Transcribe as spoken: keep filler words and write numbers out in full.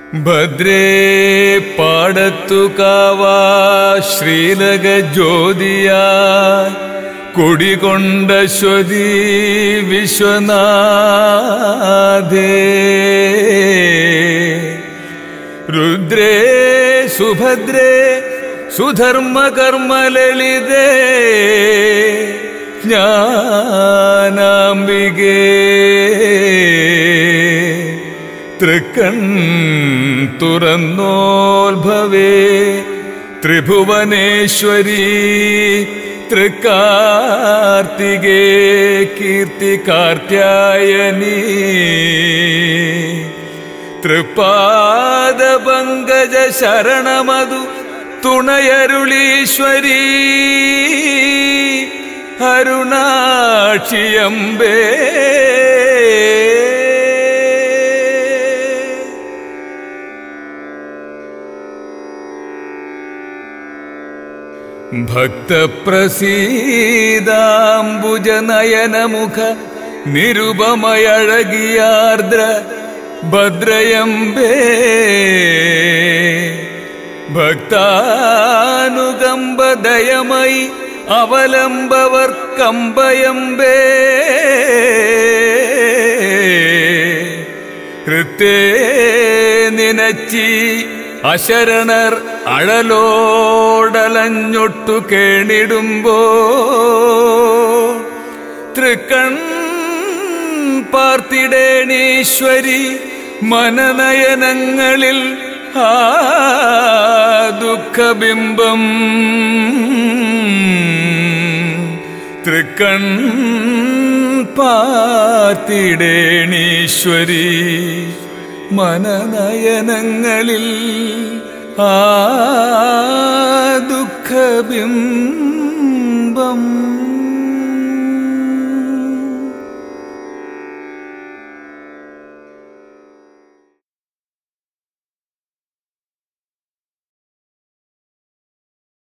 ഭദ്രേ പാടത്തുകാവാ ശ്രീലക ജ്യോതിയായി കുടികൊണ്ടശ്വതി വിശ്വനാഥേ രുദ്രേ സുഭദ്രേ സുധർമ്മകർമ്മലളിതേ ജ്ഞാനാംബികേ തൃക്കൺ തുറന്നോത്ഭവേ ത്രിഭുവനേശ്വരി തൃക്കാർത്തികേ കീർത്തി കാർത്യായനി തൃപാദപങ്കജ ശരണമതു തുണയരുളീശ്വരി അരുണാക്ഷിയമ്പേ ഭക്തപ്രസീദാംബുജനയനമുഖ നിരുപമയഴകിയാർദ്ര ഭദ്രയമ്പേ ഭക്താനുകമ്പദയമയി അവലംബവർക്കമ്പയമ്പേ കൃത്തേ നിനച്ചി അശരണർ അഴലോടലഞ്ഞൊട്ടു കേണിടുമ്പോ തൃക്കൺ പാർത്തിടേണീശ്വരി മനനയനങ്ങളിൽ ആ ദുഃഖബിംബം തൃക്കൺ പാർത്തിടേണീശ്വരി മനനയനങ്ങളിൽ ആ ദുഃഖബിംബം